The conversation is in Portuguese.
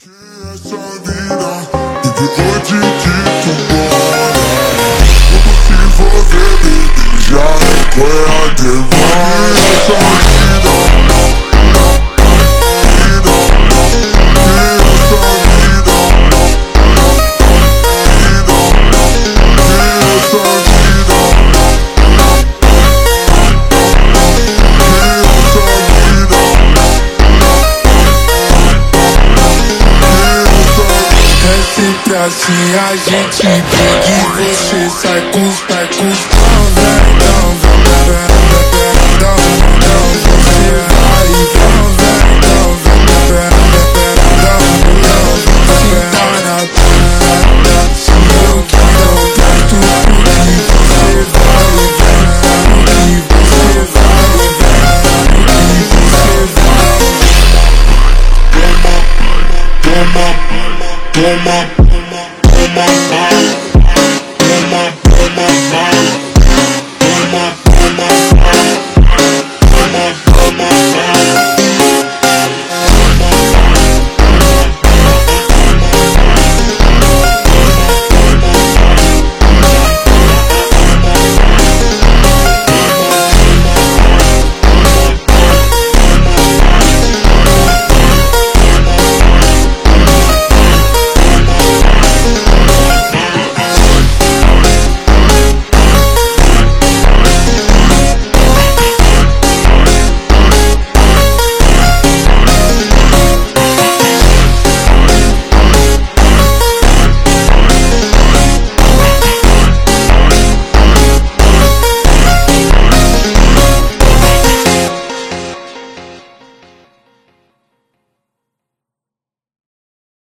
Essa vida ficou de embora. Como se você já foi a demora. Essa vida, sempre assim, a gente briga e você sai com os não vem, não vem, não, você vai e não vem, não vem, se tá na tenda, se eu que não gosto porque você vai e vem, porque você vai e vem, porque você vai. toma.